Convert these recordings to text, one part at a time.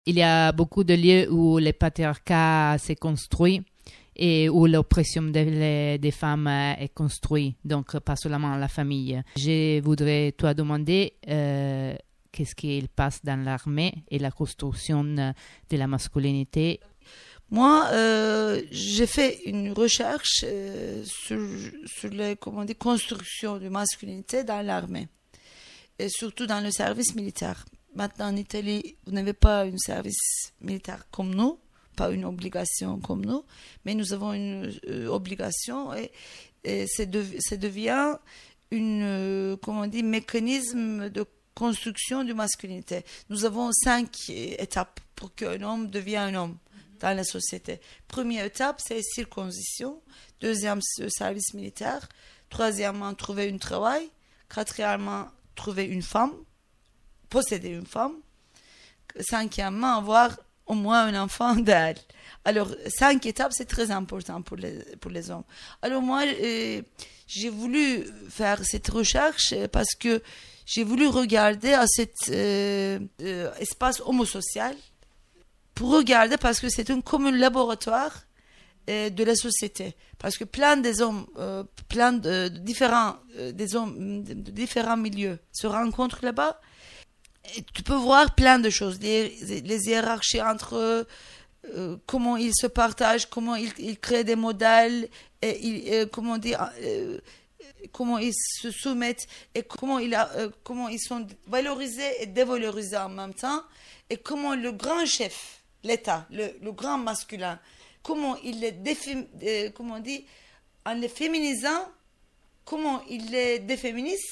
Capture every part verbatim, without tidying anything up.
Il y a beaucoup de lieux où le patriarcat s'est construit et où l'oppression des, des femmes est construite, donc pas seulement la famille. Je voudrais te demander euh, qu'est-ce qu'il passe dans l'armée et la construction de la masculinité. Moi, euh, j'ai fait une recherche euh, sur, sur les comment dire, constructions de masculinité dans l'armée, et surtout dans le service militaire. Maintenant, en Italie, vous n'avez pas un service militaire comme nous, pas une obligation comme nous, mais nous avons une euh, obligation et, et ça, de, ça devient une, euh, comment on dit, mécanisme de construction de masculinité. Nous avons cinq étapes pour qu'un homme devienne un homme dans la société. Première étape, c'est circoncision. Deuxième, service militaire. Troisièmement, trouver un travail. Quatrièmement, trouver une femme. Posséder une femme. Cinquièmement, avoir au moins un enfant d'elle. Alors, cinq étapes, c'est très important pour les, pour les hommes. Alors, moi, euh, j'ai voulu faire cette recherche parce que j'ai voulu regarder à cet euh, euh, espace homosocial pour regarder parce que c'est un commun laboratoire euh, de la société. Parce que plein des hommes, euh, plein de, de différents, euh, des hommes de, de différents milieux se rencontrent là-bas. Et tu peux voir plein de choses, les, les hiérarchies entre eux, euh, comment ils se partagent, comment ils, ils créent des modèles, et ils, euh, comment dire, euh, comment ils se soumettent et comment ils, euh, comment ils sont valorisés et dévalorisés en même temps, et comment le grand chef, l'État, le, le grand masculin, comment il les défé, euh, comment on dit, en les féminisant, comment il les déféminise.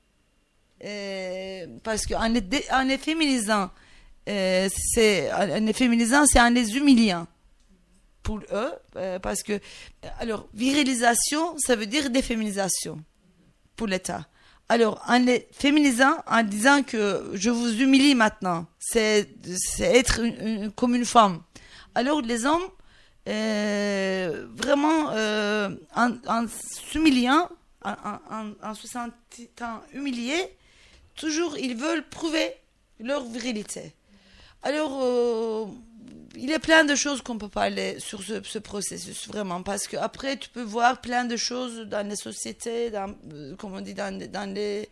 Euh, parce qu'en les, dé, en les féminisant, euh, c'est, en les féminisant, c'est en les humiliant pour eux, euh, parce que, alors, virilisation, ça veut dire déféminisation pour l'État. Alors, en les féminisant, en disant que je vous humilie maintenant, c'est, c'est être une, une, comme une femme. Alors, les hommes, euh, vraiment, euh, en, en s'humiliant, en, en, en se sentant humiliés, toujours, ils veulent prouver leur virilité. Alors, euh, il y a plein de choses qu'on peut parler sur ce, ce processus, vraiment, parce qu'après, tu peux voir plein de choses dans les sociétés, dans, euh, comme on dit, dans, dans, les,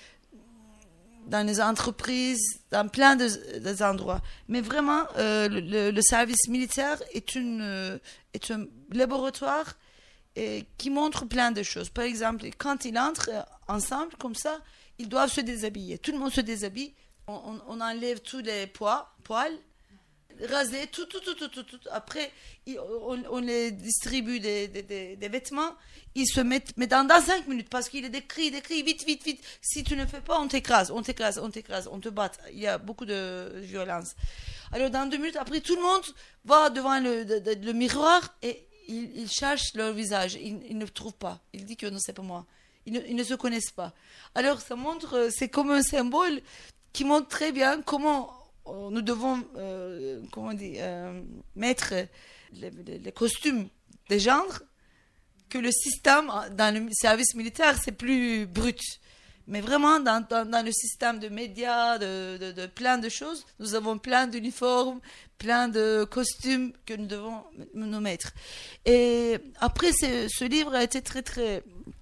dans les entreprises, dans plein de, de endroits. Mais vraiment, euh, le, le service militaire est, une, euh, est un laboratoire et, qui montre plein de choses. Par exemple, quand ils entrent ensemble, comme ça, ils doivent se déshabiller. Tout le monde se déshabille. On, on enlève tous les poids, poils, raser, tout, tout, tout, tout, tout, tout. Après, on, on les distribue des, des, des, des vêtements. Ils se mettent, mais dans, dans cinq minutes, parce qu'il y a des cris, des cris, vite, vite, vite. Si tu ne fais pas, on t'écrase, on t'écrase, on t'écrase, on te bat. Il y a beaucoup de violence. Alors, dans deux minutes, après, tout le monde va devant le, le, le miroir et ils, ils cherchent leur visage. Ils, ils ne le trouvent pas. Ils disent que non, c'est pas moi. Ils ne, ils ne se connaissent pas. Alors, ça montre, c'est comme un symbole qui montre très bien comment nous devons, euh, comment on dit, euh, mettre les, les, les costumes des genres, que le système, dans le service militaire, c'est plus brut. Mais vraiment, dans, dans, dans le système de médias, de, de, de plein de choses, nous avons plein d'uniformes, plein de costumes que nous devons nous mettre. Et après, ce livre a été très, très...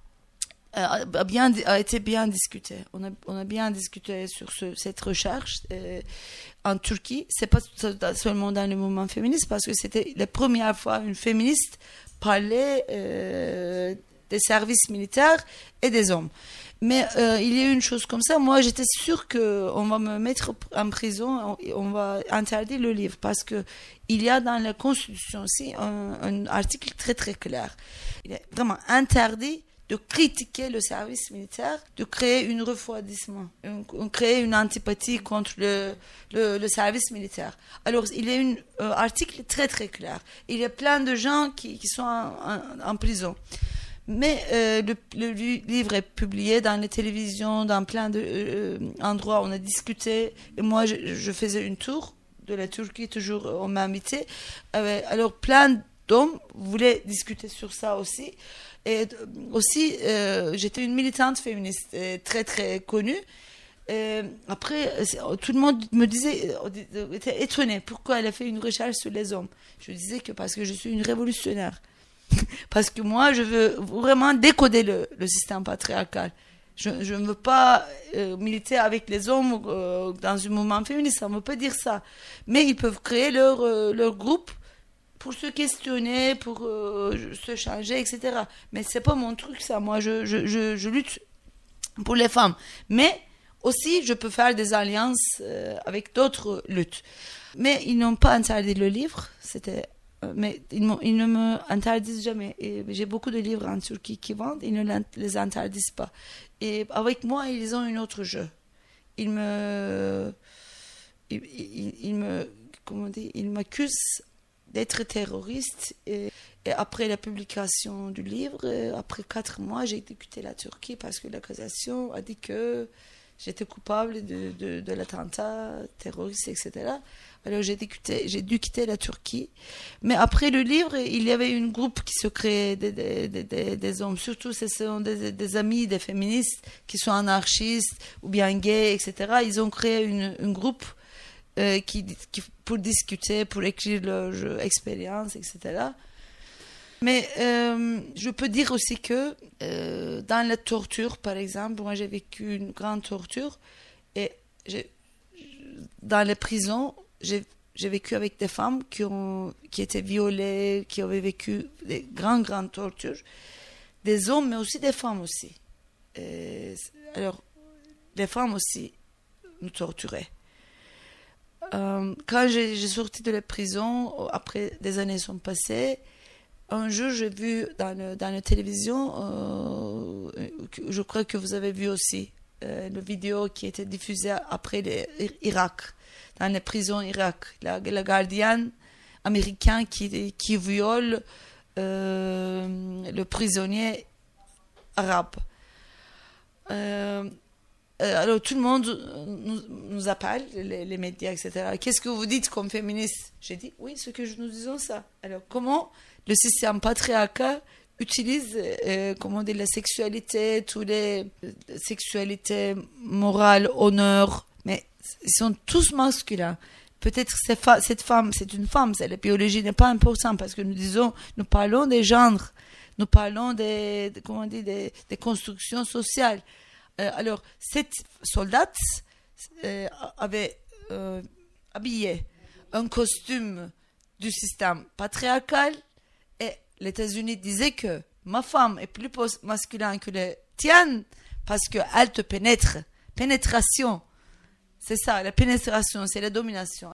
A, bien, a été bien discuté. On a, on a bien discuté sur ce, cette recherche euh, en Turquie. C'est pas seulement dans le mouvement féministe, parce que c'était la première fois une féministe parlait euh, des services militaires et des hommes. Mais euh, il y a eu une chose comme ça. Moi, j'étais sûre qu'on va me mettre en prison, on, on va interdire le livre, parce que il y a dans la Constitution aussi un, un article très très clair. Il est vraiment interdit de critiquer le service militaire, de créer une refroidissement, de créer une antipathie contre le, le, le service militaire. Alors, il y a un euh, article très très clair. Il y a plein de gens qui, qui sont en, en, en prison. Mais euh, le, le livre est publié dans les télévisions, dans plein d'endroits, euh, on a discuté. Et moi, je, je faisais une tour de la Turquie, toujours, on m'a invité. Euh, alors, plein d'hommes voulaient discuter sur ça aussi. Et aussi, euh, j'étais une militante féministe euh, très très connue. Euh, après, tout le monde me disait, était étonné, pourquoi elle a fait une recherche sur les hommes. Je disais que parce que je suis une révolutionnaire. Parce que moi, je veux vraiment décoder le, le système patriarcal. Je ne veux pas euh, militer avec les hommes euh, dans un mouvement féministe, on ne peut dire ça. Mais ils peuvent créer leur, euh, leur groupe pour se questionner, pour euh, se changer, et cetera. Mais ce n'est pas mon truc, ça. Moi, je, je, je, je lutte pour les femmes. Mais aussi, je peux faire des alliances euh, avec d'autres luttes. Mais ils n'ont pas interdit le livre, c'était... Mais ils, ils ne me interdisent jamais. Et j'ai beaucoup de livres en Turquie qui vendent, ils ne les interdisent pas. Et avec moi, ils ont un autre jeu. Ils me, ils, ils, ils me, comment dire, ils m'accusent d'être terroriste. Et, et après la publication du livre, après quatre mois, j'ai quitté la Turquie parce que l'accusation a dit que j'étais coupable de, de, de l'attentat terroriste, et cetera. Alors j'ai dû, quitter, j'ai dû quitter la Turquie. Mais après le livre, il y avait un groupe qui se créait des, des, des, des hommes. Surtout, ce sont des, des amis des féministes qui sont anarchistes ou bien gays, et cetera. Ils ont créé une, un groupe euh, qui, qui, pour discuter, pour écrire leur expérience, et cetera. Mais euh, je peux dire aussi que euh, dans la torture, par exemple, moi j'ai vécu une grande torture et j'ai, dans les prisons, j'ai, j'ai vécu avec des femmes qui, ont, qui étaient violées, qui avaient vécu des grandes, grandes tortures, des hommes, mais aussi des femmes aussi. Et, alors, les femmes aussi nous torturaient. Euh, quand j'ai, j'ai sorti de la prison, après des années sont passées, un jour, j'ai vu dans, le, dans la télévision, euh, je crois que vous avez vu aussi, euh, une vidéo qui était diffusée après l'Irak, dans les prisons Irak. La, la gardienne américaine qui, qui viole euh, le prisonnier arabe. Euh, alors, tout le monde nous, nous appelle, les, les médias, et cetera. Qu'est-ce que vous dites comme féministe? J'ai dit, oui, ce que nous disons, ça. Alors, comment le système patriarcal utilise, euh, comment dire, la sexualité, toutes les sexualités morales, honneur, mais ils sont tous masculins. Peut-être que cette femme, c'est une femme, la biologie n'est pas importante parce que nous disons, nous parlons des genres, nous parlons des, des comment dire, des, des constructions sociales. Euh, alors, cette soldate euh, avait euh, habillé un costume du système patriarcal. Et les États-Unis disaient que ma femme est plus masculine que la tienne parce qu'elle te pénètre. Pénétration. C'est ça, la pénétration, c'est la domination.